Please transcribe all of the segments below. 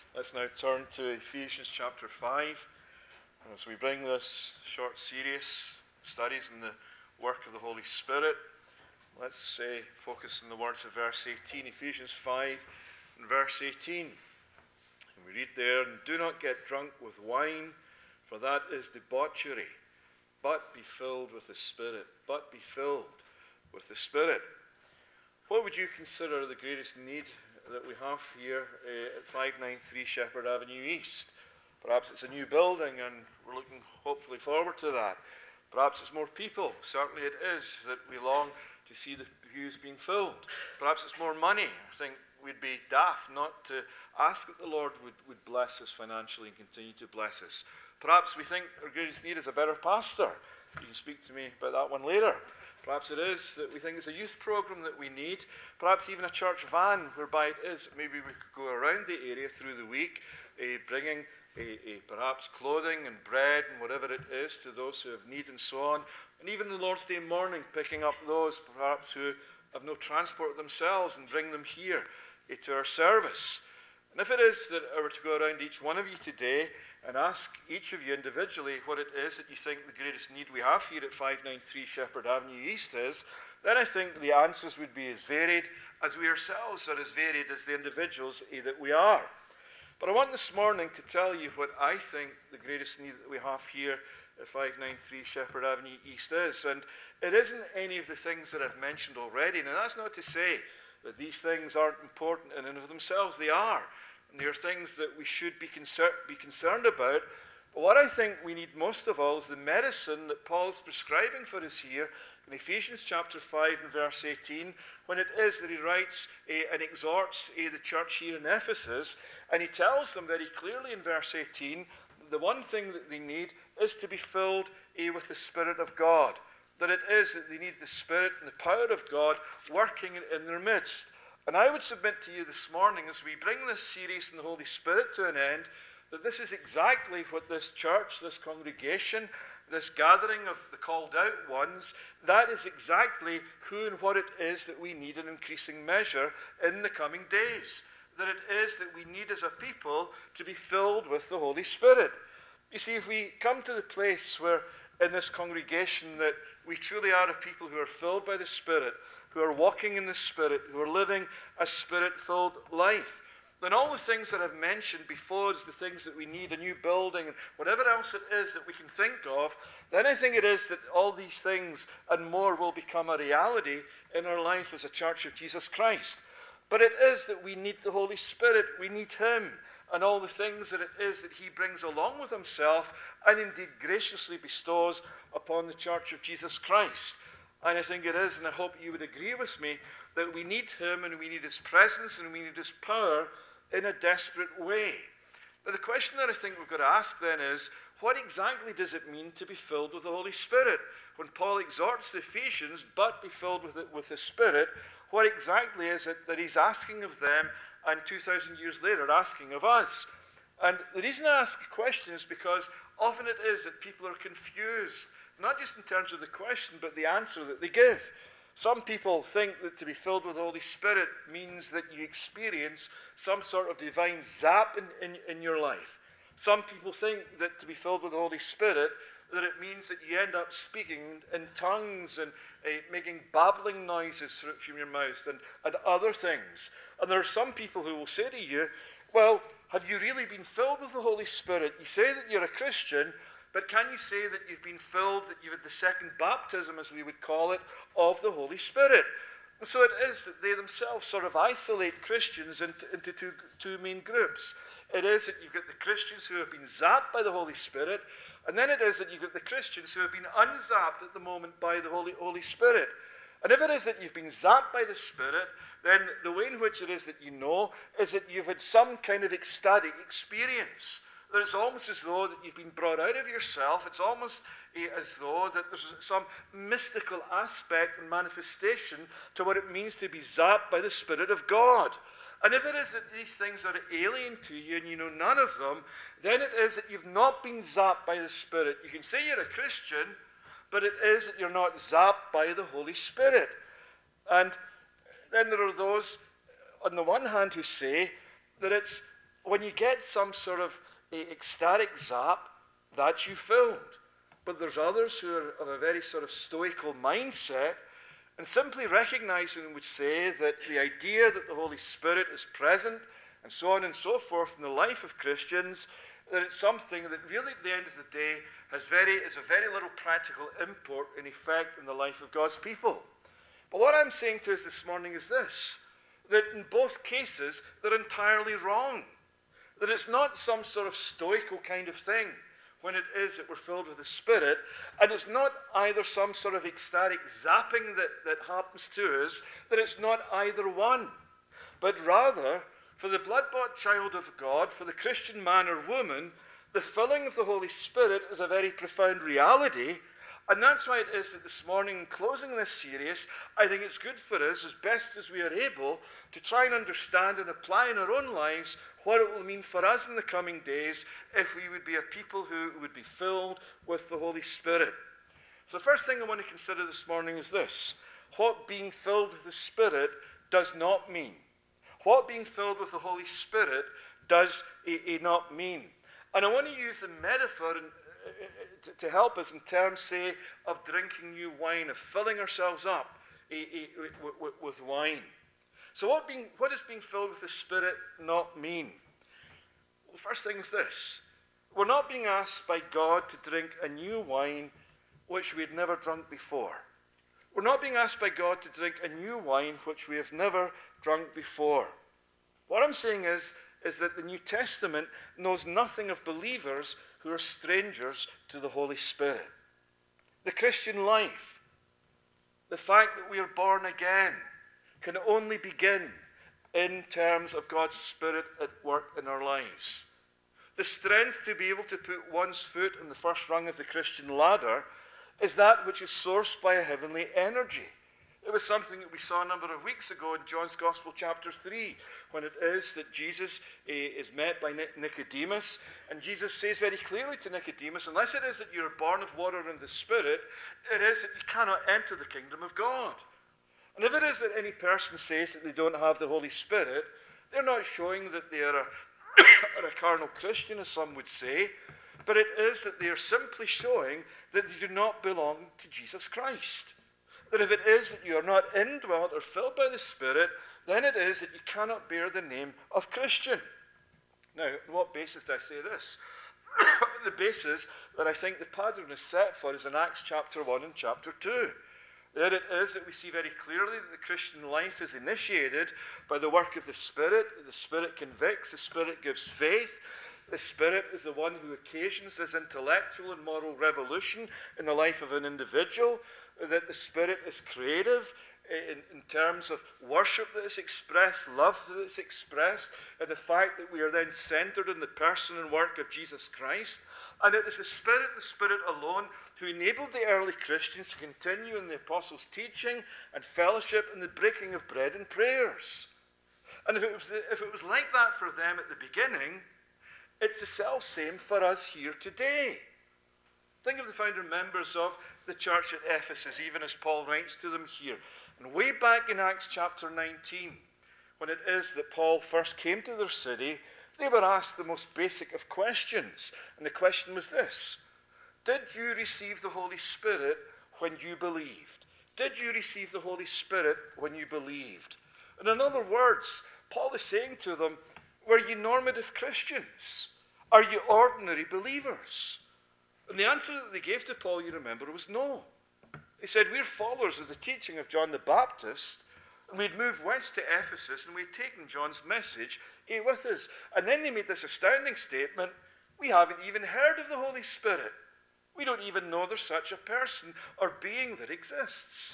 Let's now turn to Ephesians chapter 5. And as we bring this short series, studies in the work of the Holy Spirit, let's focus on the words of verse 18. Ephesians 5 and verse 18. And we read there, "And do not get drunk with wine, for that is debauchery, but be filled with the Spirit." But be filled with the Spirit. What would you consider the greatest need that we have here at 593 Shepherd Avenue East? Perhaps it's a new building and we're looking hopefully forward to that. Perhaps it's more people. Certainly it is that we long to see the pews being filled. Perhaps it's more money. I think we'd be daft not to ask that the Lord would bless us financially and continue to bless us. Perhaps we think our greatest need is a better pastor. You can speak to me about that one later. Perhaps it is that we think it's a youth program that we need. Perhaps even a church van whereby it is. Maybe we could go around the area through the week, bringing perhaps clothing and bread and whatever it is to those who have need and so on. And even the Lord's Day morning, picking up those perhaps who have no transport themselves and bring them here to our service. And if it is that I were to go around each one of you today and ask each of you individually what it is that you think the greatest need we have here at 593 Shepherd Avenue East is, then I think the answers would be as varied as we ourselves are, as varied as the individuals that we are. But I want this morning to tell you what I think the greatest need that we have here at 593 Shepherd Avenue East is. And it isn't any of the things that I've mentioned already. Now, that's not to say that these things aren't important in and of themselves. They are. And they are things that we should be concerned about. But what I think we need most of all is the medicine that Paul's prescribing for us here in Ephesians chapter 5 and verse 18, when it is that he writes and exhorts the church here in Ephesus, and he tells them very clearly in verse 18, that the one thing that they need is to be filled with the Spirit of God. That it is that they need the Spirit and the power of God working in their midst. And I would submit to you this morning, as we bring this series in the Holy Spirit to an end, that this is exactly what this church, this congregation, this gathering of the called out ones, that is exactly who and what it is that we need in increasing measure in the coming days. That it is that we need as a people to be filled with the Holy Spirit. You see, if we come to the place where in this congregation that we truly are a people who are filled by the Spirit, who are walking in the Spirit, who are living a Spirit-filled life, then all the things that I've mentioned before is the things that we need, a new building, and whatever else it is that we can think of, then I think it is that all these things and more will become a reality in our life as a church of Jesus Christ. But it is that we need the Holy Spirit, we need Him, and all the things that it is that He brings along with Himself, and indeed graciously bestows upon the church of Jesus Christ. And I think it is, and I hope you would agree with me, that we need Him and we need His presence and we need His power in a desperate way. Now the question that I think we've got to ask then is, what exactly does it mean to be filled with the Holy Spirit? When Paul exhorts the Ephesians, but be filled with the Spirit, what exactly is it that he's asking of them, and 2,000 years later asking of us? And the reason I ask the question is because often it is that people are confused, not just in terms of the question, but the answer that they give. Some people think that to be filled with the Holy Spirit means that you experience some sort of divine zap in your life. Some people think that to be filled with the Holy Spirit, that it means that you end up speaking in tongues and making babbling noises from your mouth and other things. And there are some people who will say to you, well, have you really been filled with the Holy Spirit? You say that you're a Christian, but can you say that you've been filled, that you've had the second baptism, as they would call it, of the Holy Spirit? And so it is that they themselves sort of isolate Christians into two main groups. It is that you've got the Christians who have been zapped by the Holy Spirit, and then it is that you've got the Christians who have been unzapped at the moment by the Holy Spirit. And if it is that you've been zapped by the Spirit, then the way in which it is that you know is that you've had some kind of ecstatic experience. That it's almost as though that you've been brought out of yourself. It's almost as though that there's some mystical aspect and manifestation to what it means to be zapped by the Spirit of God. And if it is that these things are alien to you and you know none of them, then it is that you've not been zapped by the Spirit. You can say you're a Christian, but it is that you're not zapped by the Holy Spirit. And then there are those, on the one hand, who say that it's when you get some sort of ecstatic zap, that's you filled. But there's others who are of a very sort of stoical mindset, and simply recognizing would say that the idea that the Holy Spirit is present and so on and so forth in the life of Christians, that it's something that really at the end of the day is a very little practical import and effect in the life of God's people. But what I'm saying to us this morning is this, that in both cases they're entirely wrong. That it's not some sort of stoical kind of thing when it is that we're filled with the Spirit, and it's not either some sort of ecstatic zapping that happens to us, that it's not either one, but rather, for the blood-bought child of God, for the Christian man or woman, the filling of the Holy Spirit is a very profound reality, and that's why it is that this morning, in closing this series, I think it's good for us, as best as we are able, to try and understand and apply in our own lives what it will mean for us in the coming days if we would be a people who would be filled with the Holy Spirit. So the first thing I want to consider this morning is this: what being filled with the Spirit does not mean. What being filled with the Holy Spirit does not mean. And I want to use a metaphor to help us in terms, say, of drinking new wine, of filling ourselves up with wine. So what does being filled with the Spirit not mean? Well, the first thing is this: we're not being asked by God to drink a new wine which we had never drunk before. We're not being asked by God to drink a new wine which we have never drunk before. What I'm saying is that the New Testament knows nothing of believers who are strangers to the Holy Spirit. The Christian life, the fact that we are born again, can only begin in terms of God's Spirit at work in our lives. The strength to be able to put one's foot on the first rung of the Christian ladder is that which is sourced by a heavenly energy. It was something that we saw a number of weeks ago in John's Gospel, chapter 3, when it is that Jesus is met by Nicodemus, and Jesus says very clearly to Nicodemus, unless it is that you're born of water and the Spirit, it is that you cannot enter the kingdom of God. And if it is that any person says that they don't have the Holy Spirit, they're not showing that they are a carnal Christian, as some would say, but it is that they are simply showing that they do not belong to Jesus Christ. That if it is that you are not indwelt or filled by the Spirit, then it is that you cannot bear the name of Christian. Now, on what basis do I say this? The basis that I think the pattern is set for is in Acts chapter 1 and chapter 2. There it is that we see very clearly that the Christian life is initiated by the work of the Spirit. The Spirit convicts, the Spirit gives faith. The Spirit is the one who occasions this intellectual and moral revolution in the life of an individual. That the Spirit is creative in terms of worship that is expressed, love that is expressed, and the fact that we are then centered in the person and work of Jesus Christ. And it is the Spirit alone, who enabled the early Christians to continue in the apostles' teaching and fellowship and the breaking of bread and prayers. And if it was like that for them at the beginning, it's the self-same for us here today. Think of the founder members of the church at Ephesus, even as Paul writes to them here. And way back in Acts chapter 19, when it is that Paul first came to their city, they were asked the most basic of questions. And the question was this: did you receive the Holy Spirit when you believed? Did you receive the Holy Spirit when you believed? And in other words, Paul is saying to them, were you normative Christians? Are you ordinary believers? And the answer that they gave to Paul, you remember, was no. They said, we're followers of the teaching of John the Baptist, and we'd moved west to Ephesus, and we'd taken John's message with us. And then they made this astounding statement: we haven't even heard of the Holy Spirit. We don't even know there's such a person or being that exists.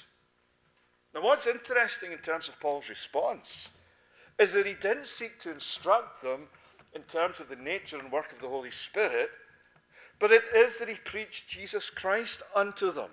Now, what's interesting in terms of Paul's response is that he didn't seek to instruct them in terms of the nature and work of the Holy Spirit, but it is that he preached Jesus Christ unto them.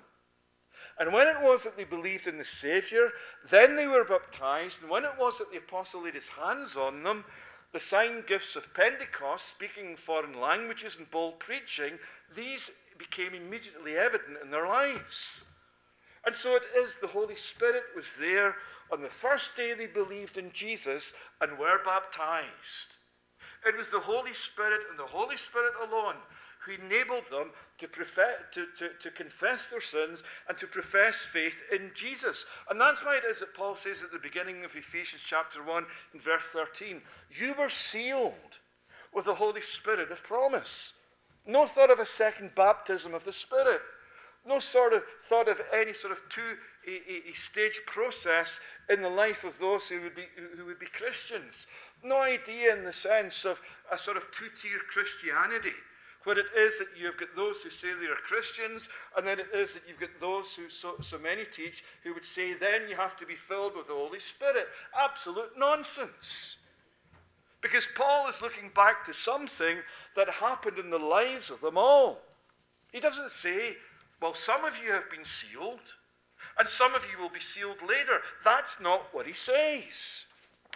And when it was that they believed in the Savior, then they were baptized. And when it was that the apostle laid his hands on them, the sign gifts of Pentecost, speaking in foreign languages and bold preaching, these became immediately evident in their lives. And so it is the Holy Spirit was there on the first day they believed in Jesus and were baptized. It was the Holy Spirit and the Holy Spirit alone who enabled them to confess their sins and to profess faith in Jesus. And that's why it is that Paul says at the beginning of Ephesians chapter 1 in verse 13, you were sealed with the Holy Spirit of promise. No thought of a second baptism of the Spirit. No sort of thought of any sort of two-stage process in the life of those who would be Christians. No idea in the sense of a sort of two-tier Christianity, where it is that you've got those who say they are Christians, and then it is that you've got those who so many teach who would say then you have to be filled with the Holy Spirit. Absolute nonsense. Because Paul is looking back to something that happened in the lives of them all. He doesn't say, well, some of you have been sealed, and some of you will be sealed later. That's not what he says.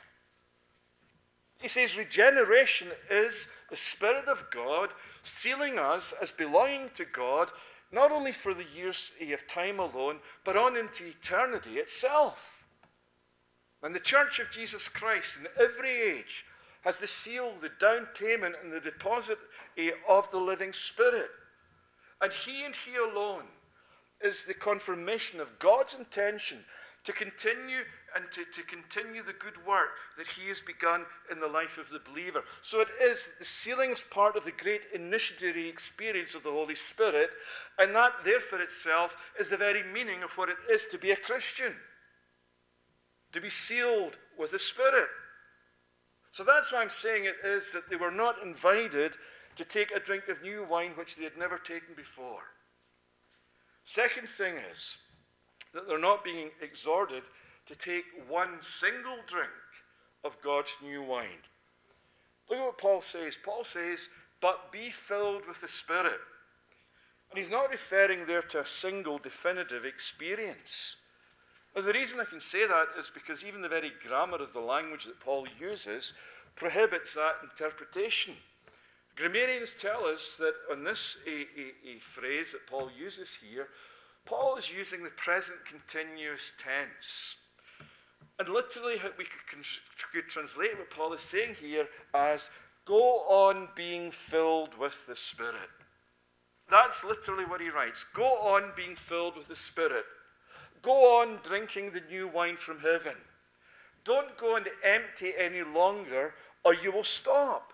He says regeneration is the Spirit of God sealing us as belonging to God, not only for the years of time alone, but on into eternity itself. And the Church of Jesus Christ in every age has the seal, the down payment, and the deposit of the living Spirit. And he alone is the confirmation of God's intention to continue and to continue the good work that he has begun in the life of the believer. So it is the sealing is part of the great initiatory experience of the Holy Spirit, and that therefore itself is the very meaning of what it is to be a Christian. To be sealed with the Spirit. So that's why I'm saying it is that they were not invited to take a drink of new wine which they had never taken before. Second thing is that they're not being exhorted to take one single drink of God's new wine. Look at what Paul says. Paul says, but be filled with the Spirit. And he's not referring there to a single definitive experience. Now, the reason I can say that is because even the very grammar of the language that Paul uses prohibits that interpretation. Grammarians tell us that on this a phrase that Paul uses here, Paul is using the present continuous tense. And literally we could translate what Paul is saying here as, go on being filled with the Spirit. That's literally what he writes. Go on being filled with the Spirit. Go on drinking the new wine from heaven. Don't go and empty any longer, or you will stop.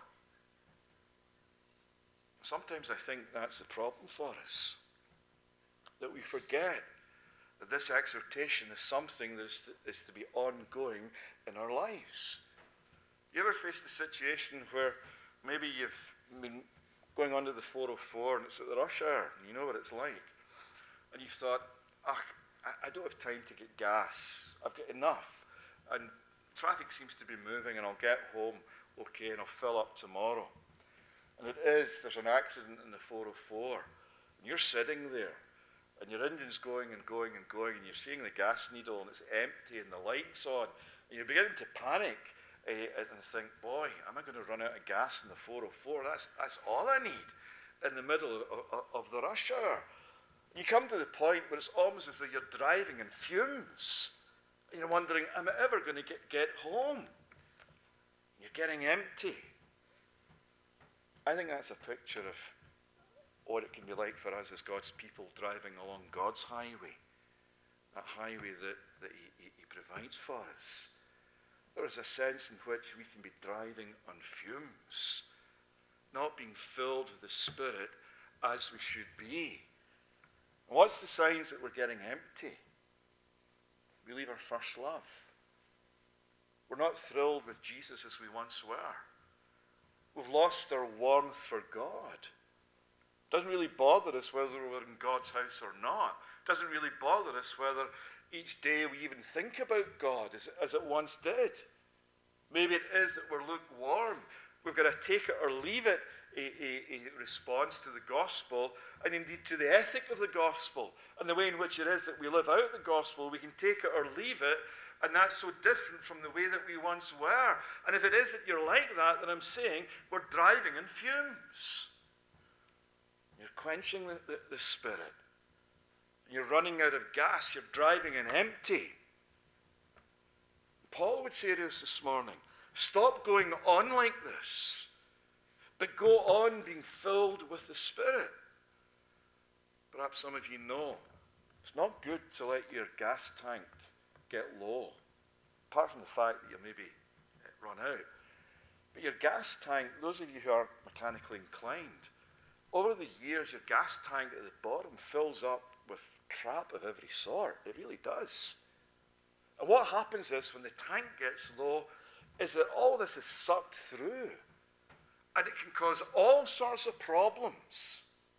Sometimes I think that's the problem for us, that we forget that this exhortation is something that is to be ongoing in our lives. You ever faced a situation where maybe you've been going under the 404 and it's at the rush hour, and you know what it's like, and you've thought, I don't have time to get gas. I've got enough. And traffic seems to be moving, and I'll get home okay, and I'll fill up tomorrow. And there's an accident in the 404, and you're sitting there, and your engine's going and going and going, and you're seeing the gas needle, and it's empty, and the light's on, and you're beginning to panic, and think, boy, am I going to run out of gas in the 404? That's all I need in the middle of the rush hour. You come to the point where it's almost as though you're driving in fumes. And you're wondering, am I ever going to get home? You're getting empty. I think that's a picture of what it can be like for us as God's people driving along God's highway. That highway that he provides for us. There is a sense in which we can be driving on fumes, not being filled with the Spirit as we should be. What's the signs that we're getting empty? We leave our first love. We're not thrilled with Jesus as we once were. We've lost our warmth for God. It doesn't really bother us whether we're in God's house or not. It doesn't really bother us whether each day we even think about God as it once did. Maybe it is that we're lukewarm. We've got a take it or leave it a response to the gospel, and indeed to the ethic of the gospel, and the way in which it is that we live out the gospel. We can take it or leave it, and that's so different from the way that we once were. And if it is that you're like that, then I'm saying we're driving in fumes. You're quenching the Spirit. You're running out of gas. You're driving in empty. Paul would say to us this morning, stop going on like this. But go on being filled with the Spirit. Perhaps some of you know, it's not good to let your gas tank get low, apart from the fact that you maybe run out. But your gas tank, those of you who are mechanically inclined, over the years your gas tank at the bottom fills up with crap of every sort. It really does. And what happens is when the tank gets low is that all this is sucked through. And it can cause all sorts of problems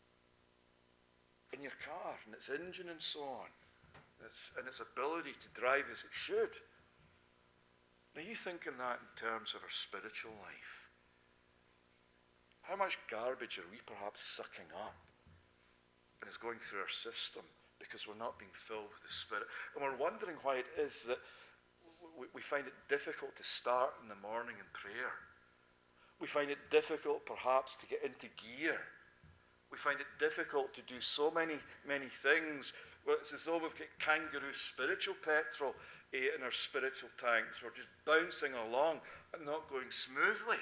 in your car and its engine and so on, and its ability to drive as it should. Now you think in that in terms of our spiritual life. How much garbage are we perhaps sucking up and is going through our system because we're not being filled with the Spirit? And we're wondering why it is that we find it difficult to start in the morning in prayer. We find it difficult perhaps to get into gear. We find it difficult to do so many things. Well, it's as though we've got kangaroo spiritual petrol in our spiritual tanks. We're just bouncing along and not going smoothly.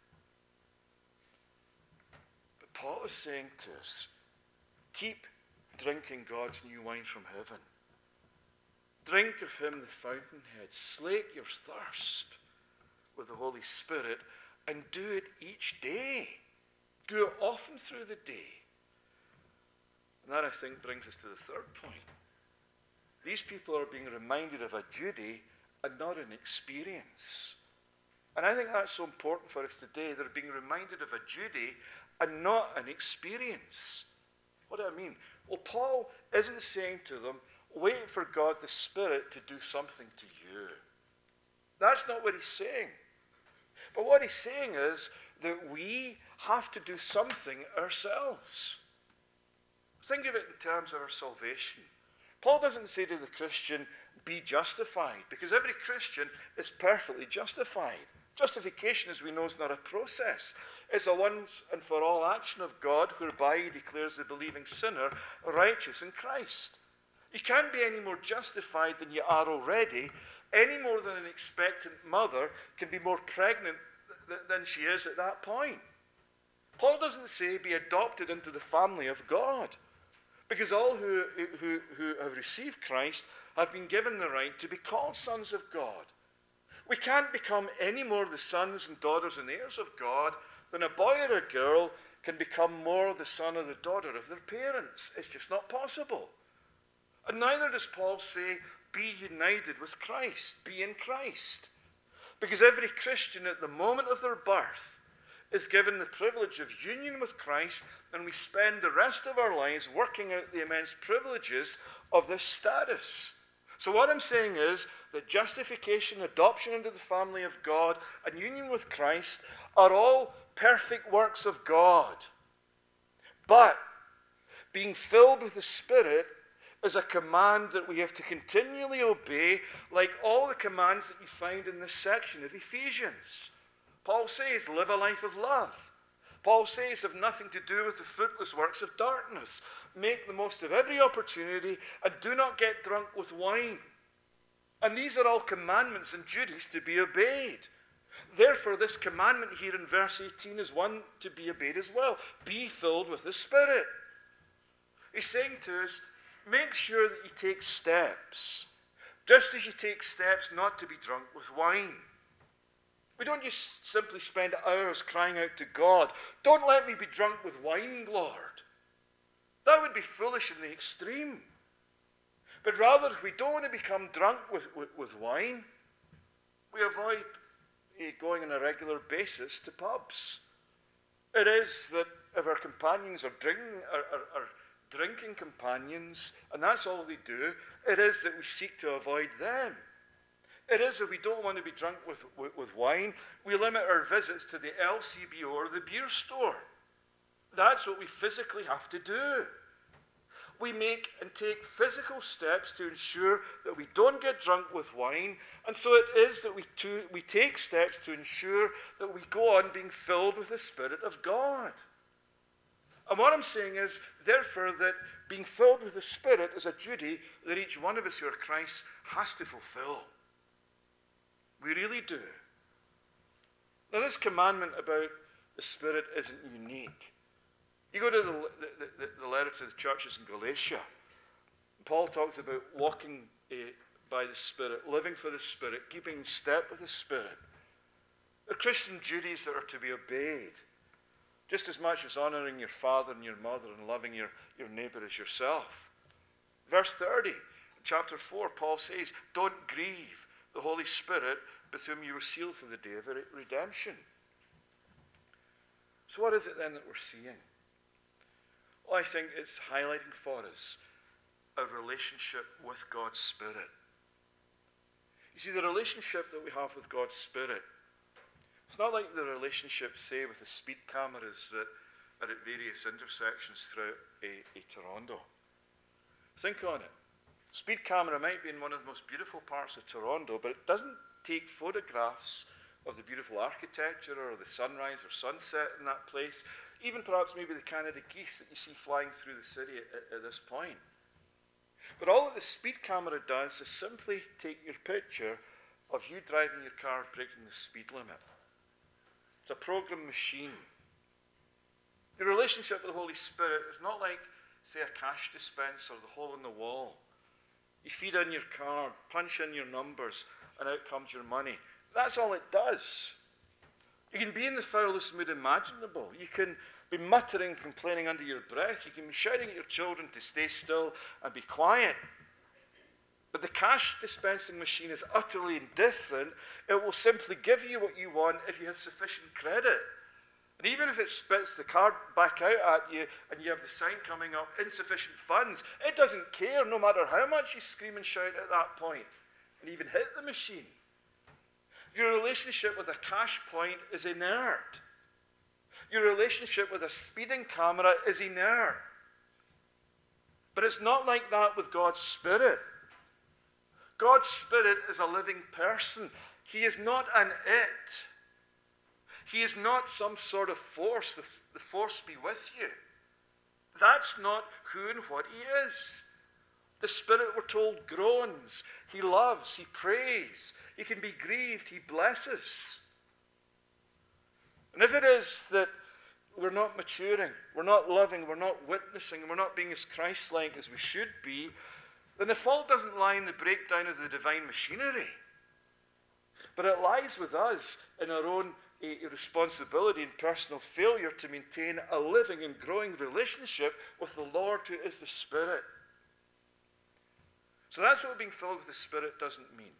But Paul is saying to us, keep drinking God's new wine from heaven. Drink of him the fountainhead. Slake your thirst with the Holy Spirit and do it each day. Do it often through the day. And that, I think, brings us to the third point. These people are being reminded of a duty and not an experience. And I think that's so important for us today. They're being reminded of a duty and not an experience. What do I mean? Well, Paul isn't saying to them, wait for God the Spirit to do something to you. That's not what he's saying. But what he's saying is that we have to do something ourselves. Think of it in terms of our salvation. Paul doesn't say to the Christian, be justified, because every Christian is perfectly justified. Justification, as we know, is not a process. It's a once and for all action of God whereby he declares the believing sinner righteous in Christ. You can't be any more justified than you are already, any more than an expectant mother can be more pregnant than she is at that point. Paul doesn't say be adopted into the family of God, because all who have received Christ have been given the right to be called sons of God. We can't become any more the sons and daughters and heirs of God than a boy or a girl can become more the son or the daughter of their parents. It's just not possible. And neither does Paul say, be united with Christ, be in Christ. Because every Christian at the moment of their birth is given the privilege of union with Christ, and we spend the rest of our lives working out the immense privileges of this status. So what I'm saying is that justification, adoption into the family of God, and union with Christ are all perfect works of God. But being filled with the Spirit is a command that we have to continually obey, like all the commands that you find in this section of Ephesians. Paul says, live a life of love. Paul says, have nothing to do with the fruitless works of darkness. Make the most of every opportunity and do not get drunk with wine. And these are all commandments and duties to be obeyed. Therefore, this commandment here in verse 18 is one to be obeyed as well. Be filled with the Spirit. He's saying to us, make sure that you take steps, just as you take steps not to be drunk with wine. We don't just simply spend hours crying out to God, don't let me be drunk with wine, Lord. That would be foolish in the extreme. But rather, if we don't want to become drunk with wine, we avoid going on a regular basis to pubs. It is that if our companions are drinking companions, and that's all they do, it is that we seek to avoid them. It is that we don't want to be drunk with wine. We limit our visits to the LCBO or the beer store. That's what we physically have to do. We make and take physical steps to ensure that we don't get drunk with wine, and so it is that we take steps to ensure that we go on being filled with the Spirit of God. And what I'm saying is, therefore, that being filled with the Spirit is a duty that each one of us who are Christ has to fulfill. We really do. Now, this commandment about The Spirit isn't unique. You go to the letter to the churches in Galatia. Paul talks about walking by the Spirit, living for the Spirit, keeping in step with the Spirit. They're Christian duties that are to be obeyed, just as much as honouring your father and your mother and loving your neighbour as yourself. Verse 30, chapter 4, Paul says, don't grieve the Holy Spirit with whom you were sealed for the day of redemption. So what is it then that we're seeing? Well, I think it's highlighting for us a relationship with God's Spirit. You see, the relationship that we have with God's Spirit, it's not like the relationship, say, with the speed cameras that are at various intersections throughout Toronto. Think on it. Speed camera might be in one of the most beautiful parts of Toronto, but it doesn't take photographs of the beautiful architecture or the sunrise or sunset in that place, even perhaps maybe the Canada geese that you see flying through the city at this point. But all that the speed camera does is simply take your picture of you driving your car breaking the speed limit. It's a program machine. The relationship with the Holy Spirit is not like, say, a cash dispenser or the hole in the wall. You feed in your card, punch in your numbers, and out comes your money. That's all it does. You can be in the foulest mood imaginable. You can be muttering, complaining under your breath. You can be shouting at your children to stay still and be quiet. But the cash dispensing machine is utterly indifferent. It will simply give you what you want if you have sufficient credit. And even if it spits the card back out at you and you have the sign coming up, insufficient funds, it doesn't care no matter how much you scream and shout at that point and even hit the machine. Your relationship with a cash point is inert. Your relationship with a speeding camera is inert. But it's not like that with God's Spirit. God's Spirit is a living person. He is not an it. He is not some sort of force. The force be with you. That's not who and what he is. The Spirit, we're told, groans. He loves. He prays. He can be grieved. He blesses. And if it is that we're not maturing, we're not loving, we're not witnessing, and we're not being as Christ-like as we should be, then the fault doesn't lie in the breakdown of the divine machinery. But it lies with us in our own responsibility and personal failure to maintain a living and growing relationship with the Lord who is the Spirit. So that's what being filled with the Spirit doesn't mean.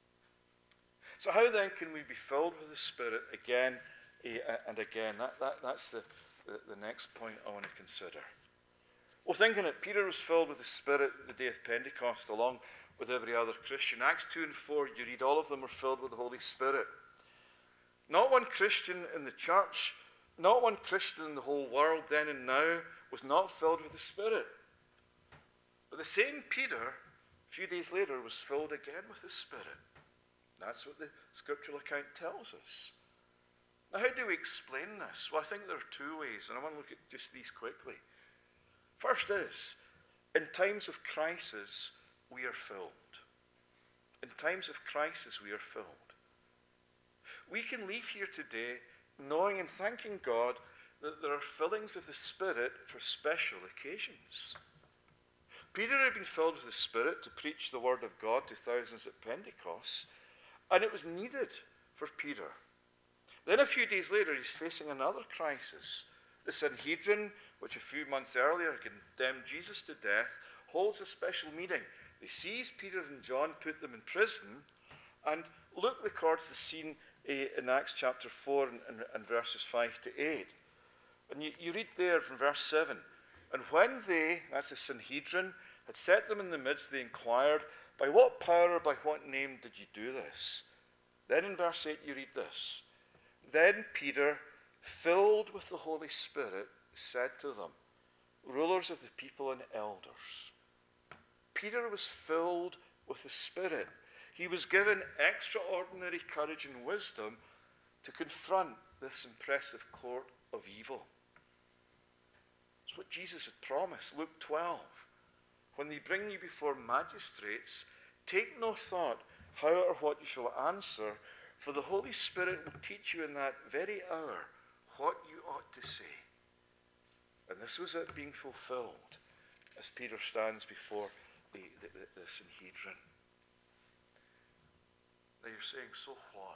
So how then can we be filled with the Spirit again and again? That's the next point I want to consider. Well, thinking it, Peter was filled with the Spirit the day of Pentecost along with every other Christian. Acts 2 and 4, you read, all of them were filled with the Holy Spirit. Not one Christian in the church, not one Christian in the whole world then and now was not filled with the Spirit. But the same Peter, a few days later, was filled again with the Spirit. That's what the scriptural account tells us. Now, how do we explain this? Well, I think there are two ways, and I want to look at just these quickly. First is, in times of crisis, we are filled. In times of crisis, we are filled. We can leave here today knowing and thanking God that there are fillings of the Spirit for special occasions. Peter had been filled with the Spirit to preach the Word of God to thousands at Pentecost, and it was needed for Peter. Then a few days later, he's facing another crisis. The Sanhedrin, which a few months earlier condemned Jesus to death, holds a special meeting. They seize Peter and John, put them in prison, and Luke records the scene in Acts chapter 4 and verses 5 to 8. And you read there from verse 7, and when they, that's the Sanhedrin, had set them in the midst, they inquired, by what power or by what name did you do this? Then in verse 8 you read this, then Peter, filled with the Holy Spirit, said to them, rulers of the people and elders. Peter was filled with the Spirit. He was given extraordinary courage and wisdom to confront this impressive court of evil. It's what Jesus had promised, Luke 12. When they bring you before magistrates, take no thought how or what you shall answer, for the Holy Spirit will teach you in that very hour what you ought to say. And this was it being fulfilled as Peter stands before the Sanhedrin. Now you're saying, so what?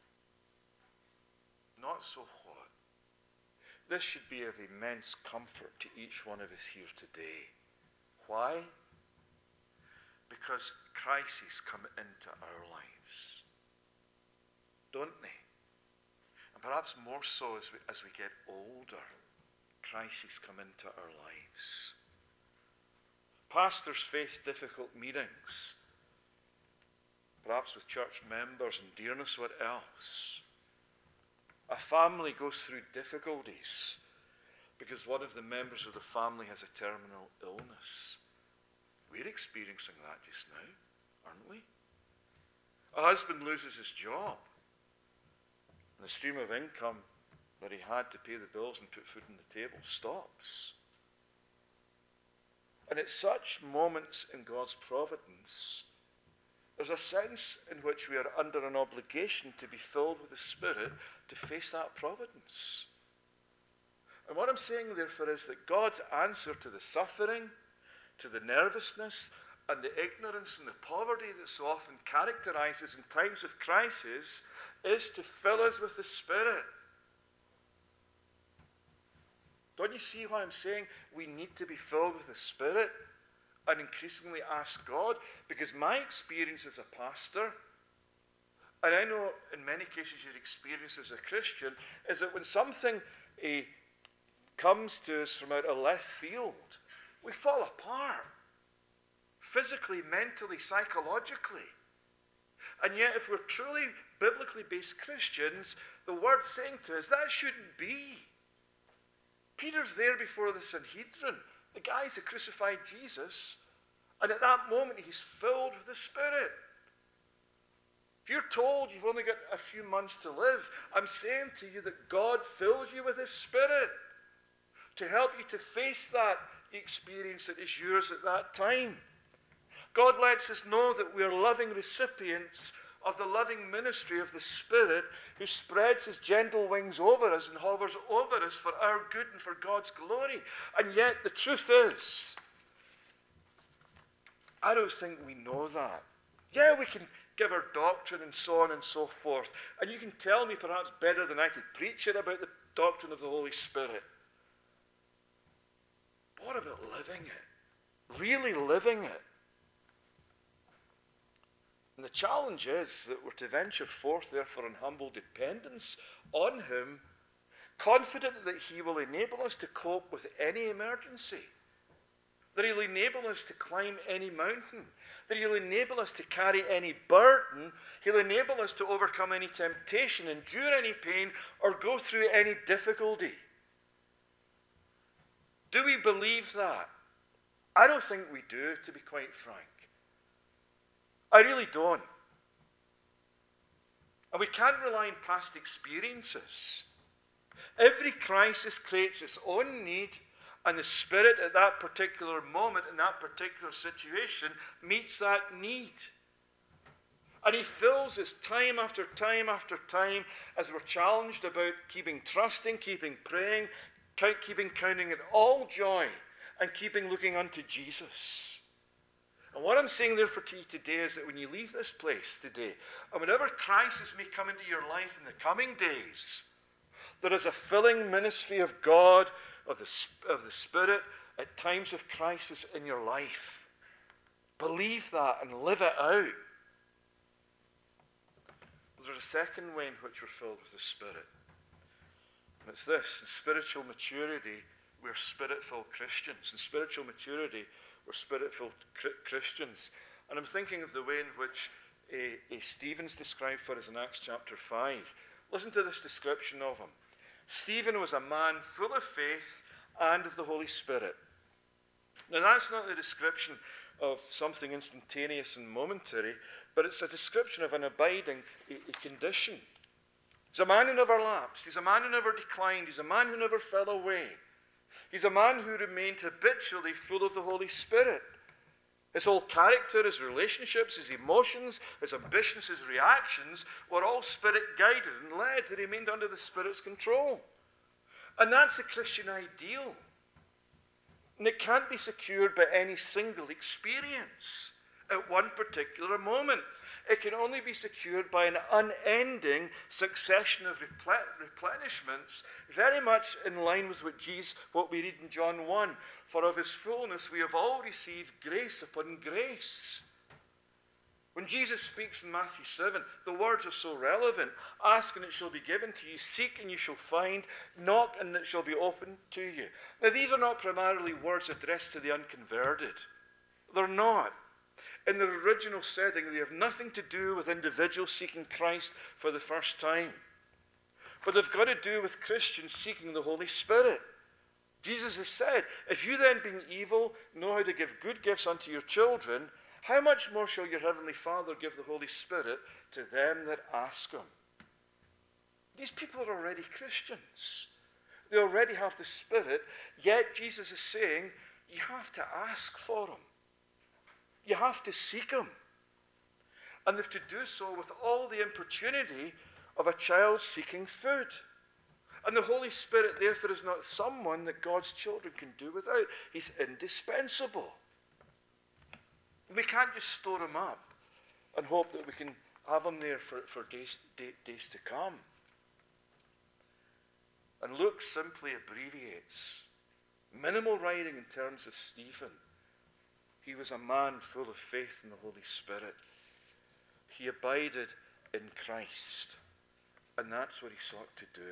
Not so what. This should be of immense comfort to each one of us here today. Why? Because crises come into our lives, don't they? And perhaps more so as we get older, crises come into our lives. Pastors face difficult meetings, perhaps with church members and dearness what else. A family goes through difficulties because one of the members of the family has a terminal illness. We're experiencing that just now, aren't we? A husband loses his job, and the stream of income that he had to pay the bills and put food on the table stops. And at such moments in God's providence, there's a sense in which we are under an obligation to be filled with the Spirit to face that providence. And what I'm saying, therefore, is that God's answer to the suffering, to the nervousness, and the ignorance and the poverty that so often characterizes in times of crisis is to fill us with the Spirit. Don't you see why I'm saying we need to be filled with the Spirit and increasingly ask God? Because my experience as a pastor, and I know in many cases your experience as a Christian, is that when something comes to us from out of left field, we fall apart. Physically, mentally, psychologically. And yet if we're truly biblically based Christians, the word's saying to us, that shouldn't be. Peter's there before the Sanhedrin, the guys who crucified Jesus, and at that moment he's filled with the Spirit. If you're told you've only got a few months to live, I'm saying to you that God fills you with His Spirit to help you to face that experience that is yours at that time. God lets us know that we are loving recipients of the loving ministry of the Spirit who spreads His gentle wings over us and hovers over us for our good and for God's glory. And yet the truth is, I don't think we know that. Yeah, we can give our doctrine and so on and so forth. And you can tell me perhaps better than I could preach it about the doctrine of the Holy Spirit. But what about living it? Really living it? And the challenge is that we're to venture forth, therefore, in humble dependence on Him, confident that He will enable us to cope with any emergency, that He'll enable us to climb any mountain, that He'll enable us to carry any burden, He'll enable us to overcome any temptation, endure any pain, or go through any difficulty. Do we believe that? I don't think we do, to be quite frank. I really don't. And we can't rely on past experiences. Every crisis creates its own need, and the Spirit at that particular moment, in that particular situation, meets that need. And He fills us time after time after time as we're challenged about keeping trusting, keeping praying, keeping counting it all joy, and keeping looking unto Jesus. And what I'm saying therefore to you today is that when you leave this place today, and whatever crisis may come into your life in the coming days, there is a filling ministry of God, of the Spirit, at times of crisis in your life. Believe that and live it out. There's a second way in which we're filled with the Spirit. And it's this: in spiritual maturity, we're Spirit-filled Christians. In spiritual maturity, we're Spirit-filled Christians. And I'm thinking of the way in which Stephen's described for us in Acts chapter 5. Listen to this description of him. Stephen was a man full of faith and of the Holy Spirit. Now that's not the description of something instantaneous and momentary, but it's a description of an abiding condition. He's a man who never lapsed. He's a man who never declined. He's a man who never fell away. He's a man who remained habitually full of the Holy Spirit. His whole character, his relationships, his emotions, his ambitions, his reactions were all Spirit-guided and led. He remained under the Spirit's control. And that's the Christian ideal. And it can't be secured by any single experience at one particular moment. It can only be secured by an unending succession of replenishments, very much in line with what we read in John 1. For of his fullness we have all received grace upon grace. When Jesus speaks in Matthew 7, the words are so relevant. Ask and it shall be given to you. Seek and you shall find. Knock and it shall be opened to you. Now these are not primarily words addressed to the unconverted. They're not. In their original setting, they have nothing to do with individuals seeking Christ for the first time. But they've got to do with Christians seeking the Holy Spirit. Jesus has said, if you then being evil know how to give good gifts unto your children, how much more shall your heavenly Father give the Holy Spirit to them that ask him? These people are already Christians. They already have the Spirit, yet Jesus is saying, you have to ask for him. You have to seek him. And they have to do so with all the importunity of a child seeking food. And the Holy Spirit, therefore, is not someone that God's children can do without. He's indispensable. We can't just store him up and hope that we can have him there for days to come. And Luke simply abbreviates. Minimal writing in terms of Stephen. He was a man full of faith in the Holy Spirit. He abided in Christ. And that's what he sought to do.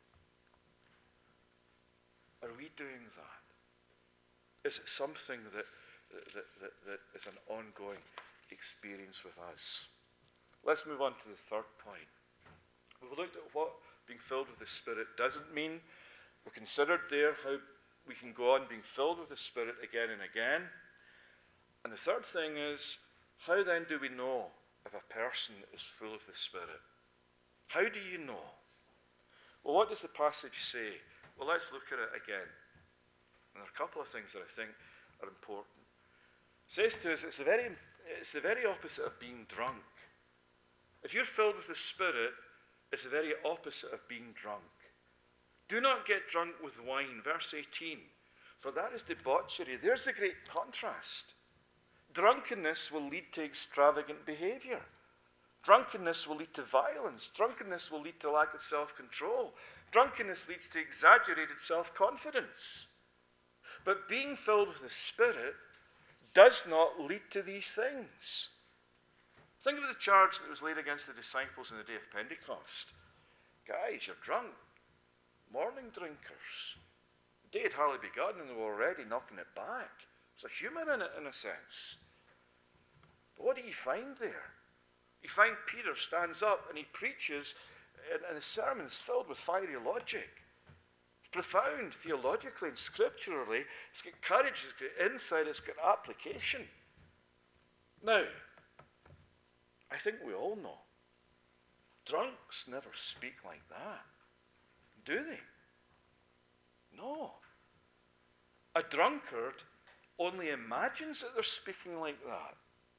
Are we doing that? Is it something that is an ongoing experience with us? Let's move on to the third point. We've looked at what being filled with the Spirit doesn't mean. We've considered there how we can go on being filled with the Spirit again and again. And the third thing is, how then do we know if a person is full of the Spirit? How do you know? Well, what does the passage say? Well, let's look at it again. And there are a couple of things that I think are important. It says to us, it's the very opposite of being drunk. If you're filled with the Spirit, it's the very opposite of being drunk. Do not get drunk with wine, verse 18, for that is debauchery. There's a great contrast. Drunkenness will lead to extravagant behavior. Drunkenness will lead to violence. Drunkenness will lead to lack of self-control. Drunkenness leads to exaggerated self-confidence. But being filled with the Spirit does not lead to these things. Think of the charge that was laid against the disciples in the day of Pentecost. Guys, you're drunk. Morning drinkers. The day had hardly begun and they were already knocking it back. There's a humour in it, in a sense. But what do you find there? You find Peter stands up and he preaches, and his sermon is filled with fiery logic. It's profound theologically and scripturally. It's got courage, it's got insight, it's got application. Now, I think we all know, drunks never speak like that. Do they? No. A drunkard only imagines that they're speaking like that.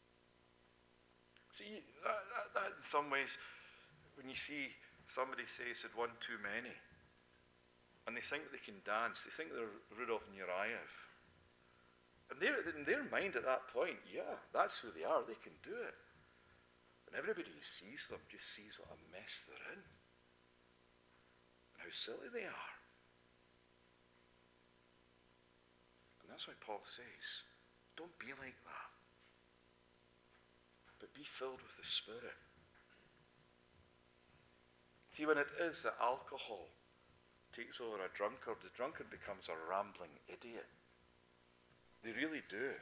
See, that in some ways, when you see somebody say he said one too many, and they think they can dance, they think they're Rudolph and Uriah. And in their mind at that point, yeah, that's who they are, they can do it. And everybody who sees them just sees what a mess they're in. And how silly they are. And that's why Paul says, don't be like that. But be filled with the Spirit. See, when it is that alcohol takes over a drunkard, the drunkard becomes a rambling idiot. They really do.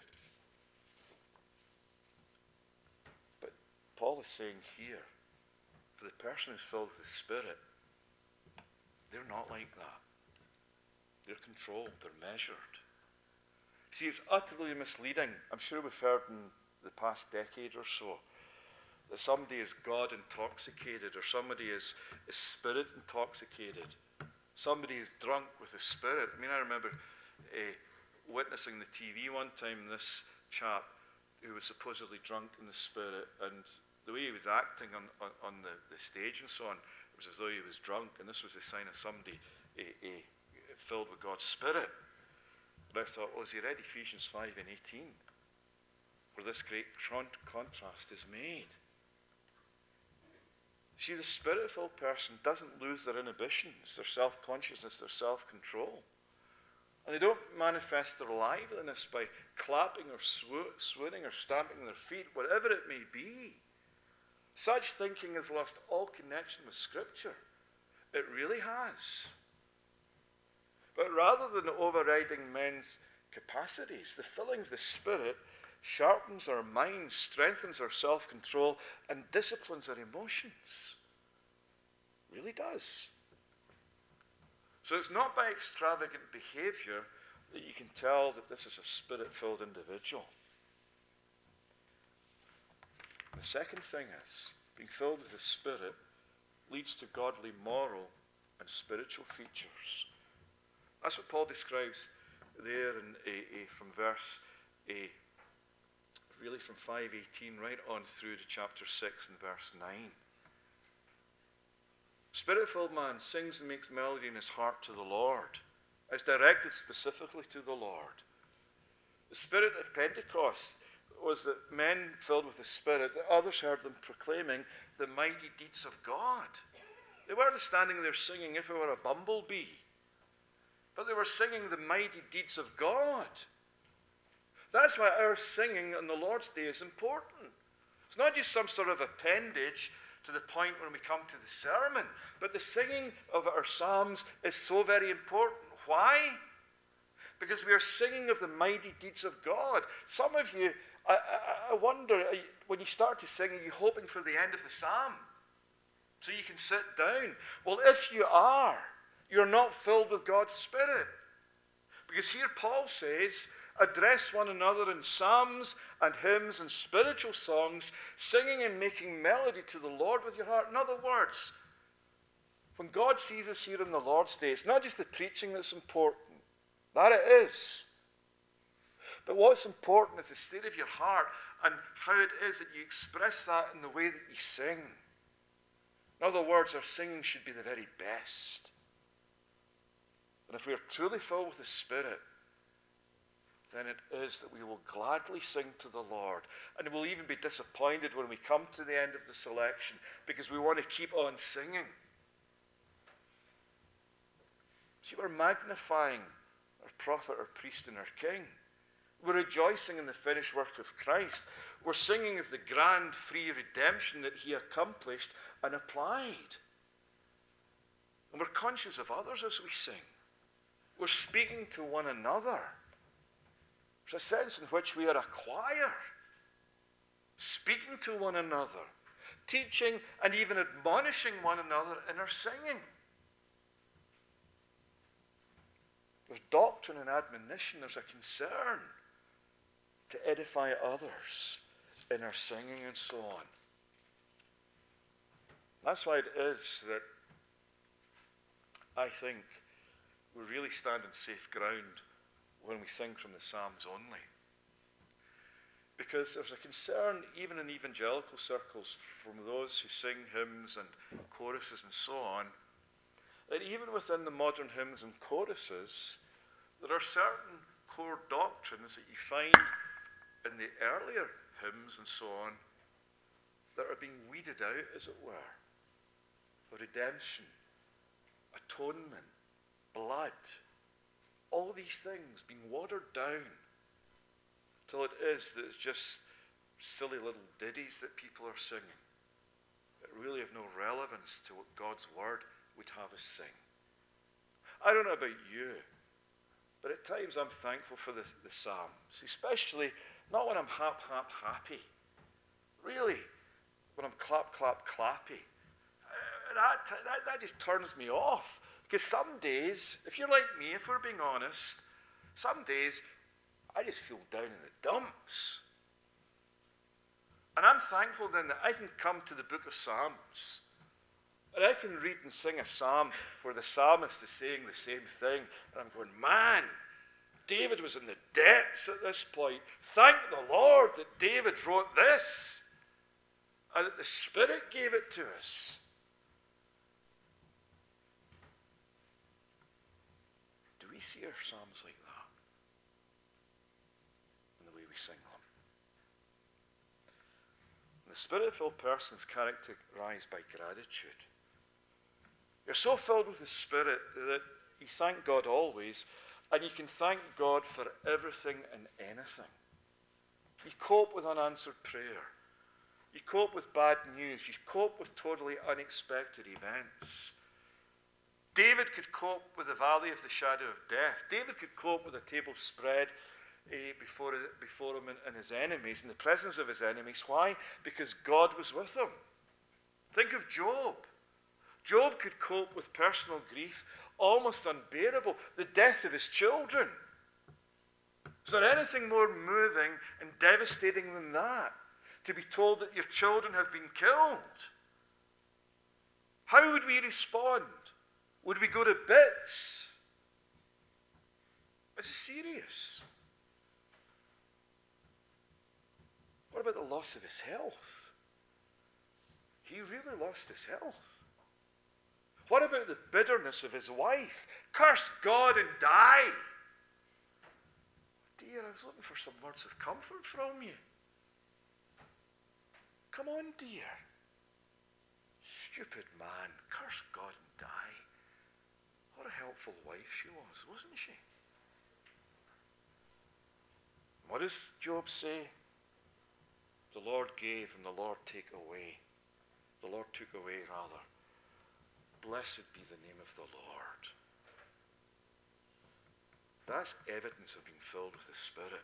But Paul is saying here, for the person who's filled with the Spirit, they're not like that. They're controlled, they're measured. See, it's utterly misleading. I'm sure we've heard in the past decade or so that somebody is God intoxicated or somebody is Spirit intoxicated. Somebody is drunk with the Spirit. I mean, I remember witnessing the TV one time, this chap who was supposedly drunk in the Spirit, and the way he was acting on the stage and so on, it was as though he was drunk, and this was a sign of somebody filled with God's Spirit. But I thought, well, has he read Ephesians 5 and 18? Where this great contrast is made. See, the Spirit-filled person doesn't lose their inhibitions, their self-consciousness, their self-control. And they don't manifest their liveliness by clapping or swooning or stamping their feet, whatever it may be. Such thinking has lost all connection with Scripture. It really has. But rather than overriding men's capacities, the filling of the Spirit sharpens our minds, strengthens our self-control, and disciplines our emotions. Really does. So it's not by extravagant behavior that you can tell that this is a Spirit-filled individual. The second thing is, being filled with the Spirit leads to godly moral and spiritual features. That's what Paul describes there from verse really from 5:18 right on through to chapter 6 and verse 9. Spirit-filled man sings and makes melody in his heart to the Lord. It's directed specifically to the Lord. The Spirit of Pentecost was that men filled with the Spirit, that others heard them proclaiming the mighty deeds of God. They weren't standing there singing if it were a bumblebee, but they were singing the mighty deeds of God. That's why our singing on the Lord's Day is important. It's not just some sort of appendage to the point when we come to the sermon, but the singing of our psalms is so very important. Why? Because we are singing of the mighty deeds of God. Some of you, I wonder, when you start to sing, are you hoping for the end of the psalm so you can sit down? Well, if you are, you're not filled with God's Spirit. Because here Paul says, address one another in psalms and hymns and spiritual songs, singing and making melody to the Lord with your heart. In other words, when God sees us here on the Lord's Day, it's not just the preaching that's important. That it is. But what's important is the state of your heart and how it is that you express that in the way that you sing. In other words, our singing should be the very best. And if we are truly filled with the Spirit, then it is that we will gladly sing to the Lord. And we'll even be disappointed when we come to the end of the selection because we want to keep on singing. See, we're magnifying our prophet, our priest, and our king. We're rejoicing in the finished work of Christ. We're singing of the grand free redemption that he accomplished and applied. And we're conscious of others as we sing. We're speaking to one another. There's a sense in which we are a choir, speaking to one another, teaching and even admonishing one another in our singing. There's doctrine and admonition. There's a concern to edify others in our singing and so on. That's why it is that I think we really stand in safe ground when we sing from the Psalms only. Because there's a concern, even in evangelical circles, from those who sing hymns and choruses and so on, that even within the modern hymns and choruses, there are certain core doctrines that you find in the earlier hymns and so on that are being weeded out, as it were. Redemption, atonement, blood, all these things being watered down till it is that it's just silly little ditties that people are singing that really have no relevance to what God's word would have us sing. I don't know about you, but at times I'm thankful for the Psalms, especially not when I'm happy. Really, when I'm clappy. That just turns me off. Because some days, if you're like me, if we're being honest, some days I just feel down in the dumps. And I'm thankful then that I can come to the book of Psalms. And I can read and sing a psalm where the psalmist is saying the same thing. And I'm going, man, David was in the depths at this point. Thank the Lord that David wrote this. And that the Spirit gave it to us. Do you see our psalms like that? In the way we sing them. The Spirit-filled person is characterized by gratitude. You're so filled with the Spirit that you thank God always, and you can thank God for everything and anything. You cope with unanswered prayer. You cope with bad news. You cope with totally unexpected events. David could cope with the valley of the shadow of death. David could cope with a table spread before him and his enemies, in the presence of his enemies. Why? Because God was with him. Think of Job. Job could cope with personal grief, almost unbearable, the death of his children. Is there anything more moving and devastating than that? To be told that your children have been killed? How would we respond? Would we go to bits? It's serious. What about the loss of his health? He really lost his health. What about the bitterness of his wife? Curse God and die. Dear, I was looking for some words of comfort from you. Come on, dear. Stupid man, curse God and die. What a helpful wife she was, wasn't she? What does Job say? The Lord gave and the Lord take away. The Lord took away, rather. Blessed be the name of the Lord. That's evidence of being filled with the Spirit.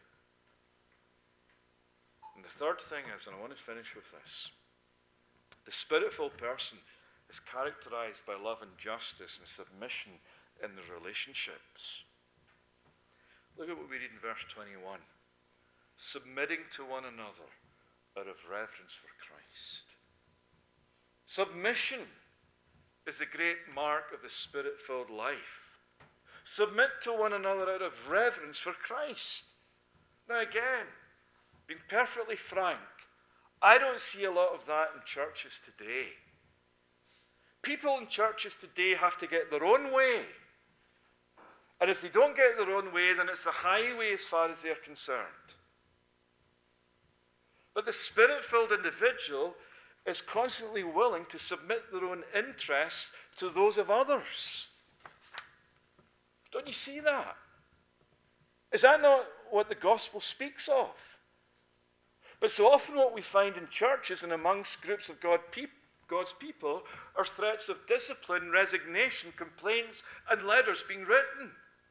And the third thing is, and I want to finish with this, the Spirit-filled person is characterized by love and justice and submission in their relationships. Look at what we read in verse 21. Submitting to one another out of reverence for Christ. Submission is the great mark of the Spirit-filled life. Submit to one another out of reverence for Christ. Now again, being perfectly frank, I don't see a lot of that in churches today. People in churches today have to get their own way. And if they don't get their own way, then it's the highway as far as they're concerned. But the Spirit-filled individual is constantly willing to submit their own interests to those of others. Don't you see that? Is that not what the gospel speaks of? But so often what we find in churches and amongst groups of God's people are threats of discipline, resignation, complaints, and letters being written.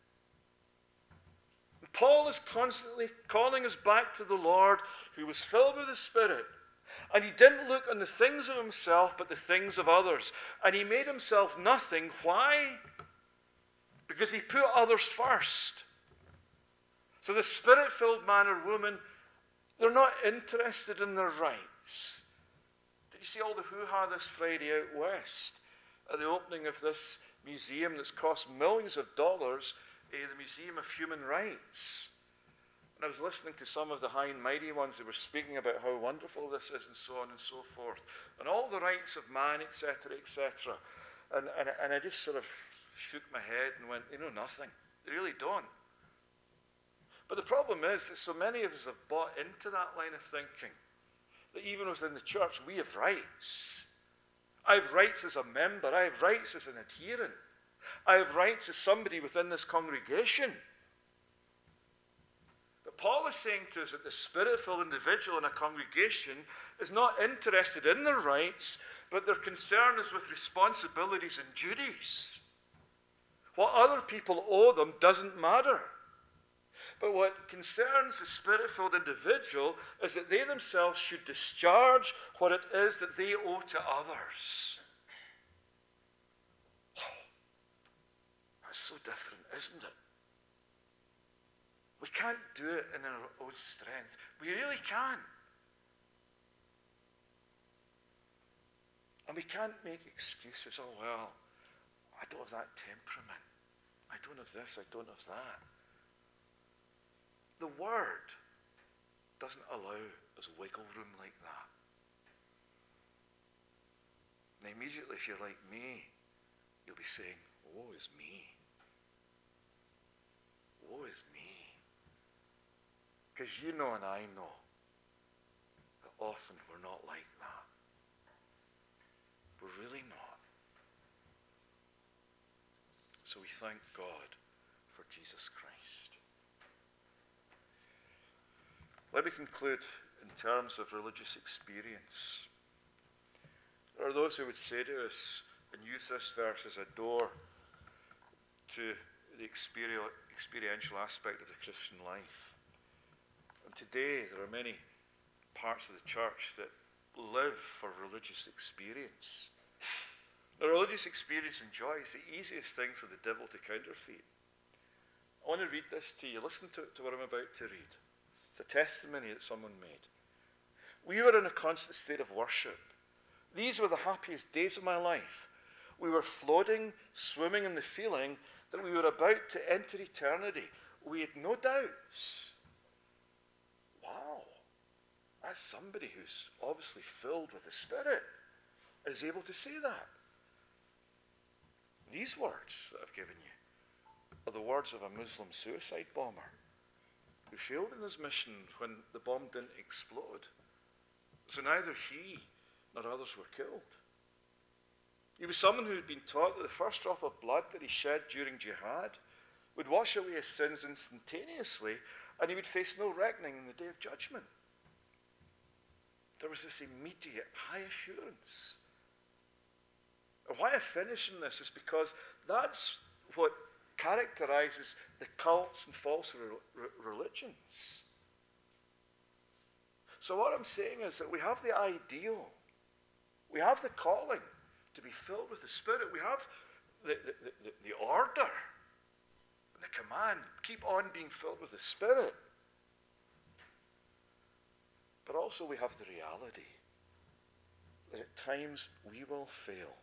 And Paul is constantly calling us back to the Lord, who was filled with the Spirit. And he didn't look on the things of himself, but the things of others. And he made himself nothing. Why? Because he put others first. So the Spirit-filled man or woman, they're not interested in their rights. Did you see all the hoo-ha this Friday out west at the opening of this museum that's cost millions of dollars, the Museum of Human Rights? And I was listening to some of the high and mighty ones who were speaking about how wonderful this is and so on and so forth, and all the rights of man, etc., etc. And I just sort of shook my head and went, they know nothing. They really don't. But the problem is that so many of us have bought into that line of thinking, that even within the church, we have rights. I have rights as a member. I have rights as an adherent. I have rights as somebody within this congregation. But Paul is saying to us that the Spirit-filled individual in a congregation is not interested in their rights, but their concern is with responsibilities and duties. What other people owe them doesn't matter. But what concerns the Spirit-filled individual is that they themselves should discharge what it is that they owe to others. Oh, that's so different, isn't it? We can't do it in our own strength. We really can't. And we can't make excuses. Oh, well, I don't have that temperament. I don't have this, I don't have that. The Word doesn't allow us wiggle room like that. And immediately, if you're like me, you'll be saying, woe is me. Because you know and I know that often we're not like that. We're really not. So we thank God for Jesus Christ. Let me conclude in terms of religious experience. There are those who would say to us and use this verse as a door to the experiential aspect of the Christian life. And today there are many parts of the church that live for religious experience. The religious experience and joy is the easiest thing for the devil to counterfeit. I want to read this to you. Listen to what I'm about to read. It's a testimony that someone made. We were in a constant state of worship. These were the happiest days of my life. We were floating, swimming in the feeling that we were about to enter eternity. We had no doubts. Wow. That's somebody who's obviously filled with the Spirit and is able to say that. These words that I've given you are the words of a Muslim suicide bomber who failed in his mission when the bomb didn't explode. So neither he nor others were killed. He was someone who had been taught that the first drop of blood that he shed during jihad would wash away his sins instantaneously, and he would face no reckoning in the day of judgment. There was this immediate high assurance. And why I finish in this is because that's what characterizes the cults and false religions. So what I'm saying is that we have the ideal. We have the calling to be filled with the Spirit. We have the order and the command. Keep on being filled with the Spirit. But also we have the reality that at times we will fail.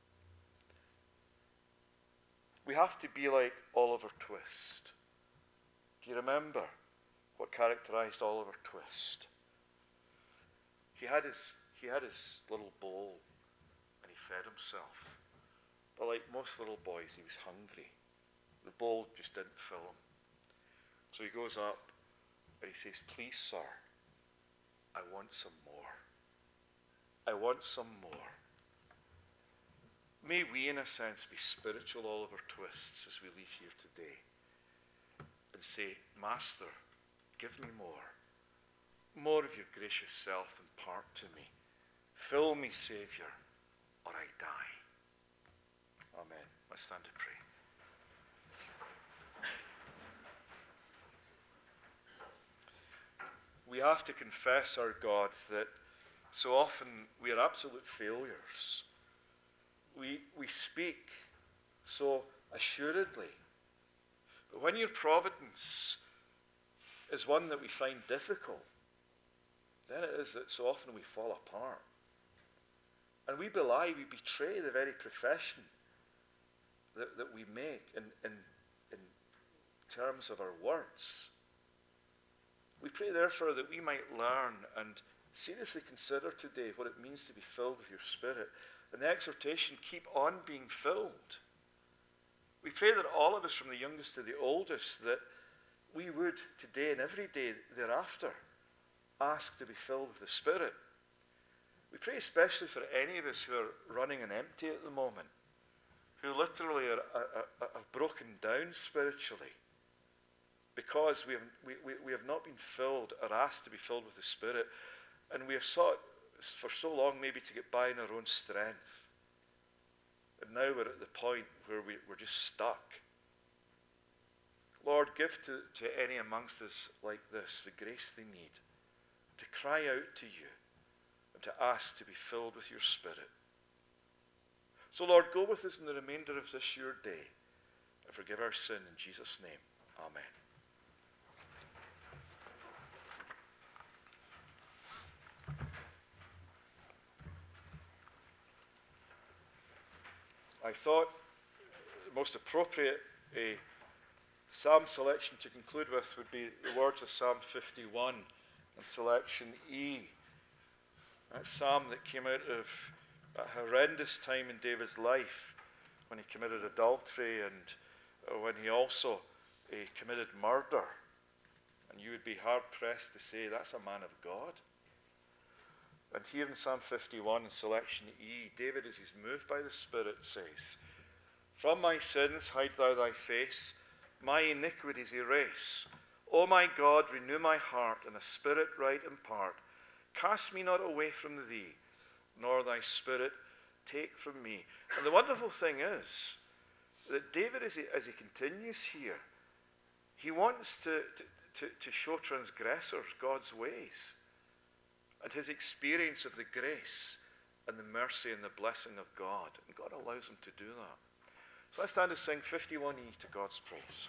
We have to be like Oliver Twist. Do you remember what characterized Oliver Twist? He had his little bowl and he fed himself. But like most little boys, he was hungry. The bowl just didn't fill him. So he goes up and he says, "Please, sir, I want some more. I want some more." May we, in a sense, be spiritual Oliver Twists as we leave here today and say, "Master, give me more. More of your gracious self impart to me. Fill me, Saviour, or I die." Amen. Let's stand to pray. We have to confess, our God, that so often we are absolute failures. We speak so assuredly. But when your providence is one that we find difficult, then it is that so often we fall apart. And we belie, we betray the very profession that we make in terms of our words. We pray, therefore, that we might learn and seriously consider today what it means to be filled with your Spirit. And the exhortation, keep on being filled. We pray that all of us, from the youngest to the oldest, that we would today and every day thereafter ask to be filled with the Spirit. We pray especially for any of us who are running on empty at the moment, who literally have broken down spiritually because we have not been filled or asked to be filled with the Spirit, and we have sought for so long maybe to get by in our own strength. And now we're at the point where we're just stuck. Lord, give to any amongst us like this the grace they need to cry out to you and to ask to be filled with your Spirit. So Lord, go with us in the remainder of this your day and forgive our sin in Jesus' name. Amen. I thought the most appropriate psalm selection to conclude with would be the words of Psalm 51 and selection E. That psalm that came out of a horrendous time in David's life when he committed adultery and when he also committed murder. And you would be hard-pressed to say, that's a man of God. And here in Psalm 51, in selection E, David, as he's moved by the Spirit, says, from my sins hide thou thy face, my iniquities erase. O my God, renew my heart, and a spirit right impart. Cast me not away from thee, nor thy spirit take from me. And the wonderful thing is that David, as he continues here, he wants to show transgressors God's ways and his experience of the grace and the mercy and the blessing of God. And God allows him to do that. So let's stand and sing 51E to God's praise.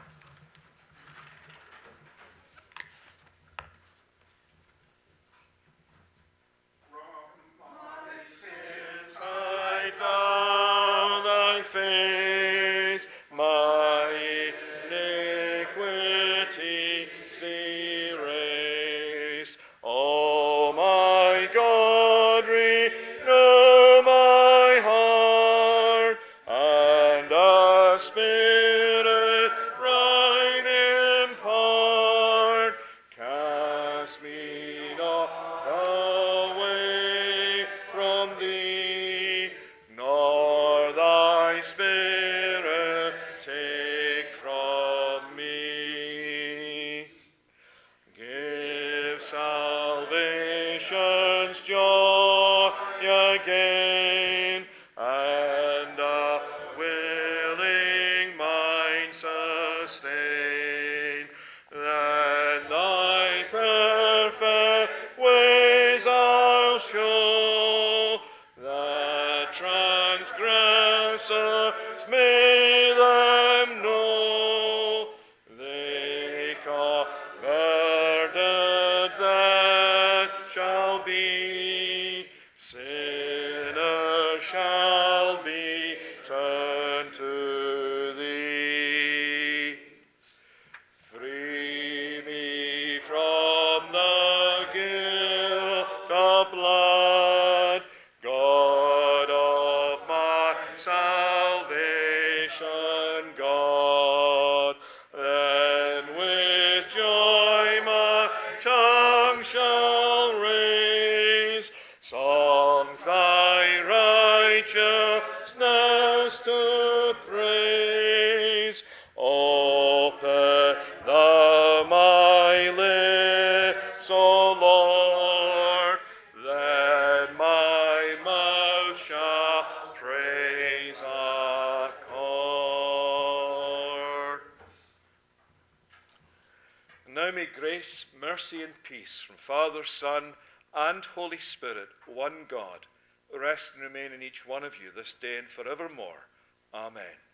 Now may grace, mercy, and peace from Father, Son, and Holy Spirit, one God, rest and remain in each one of you this day and forevermore. Amen.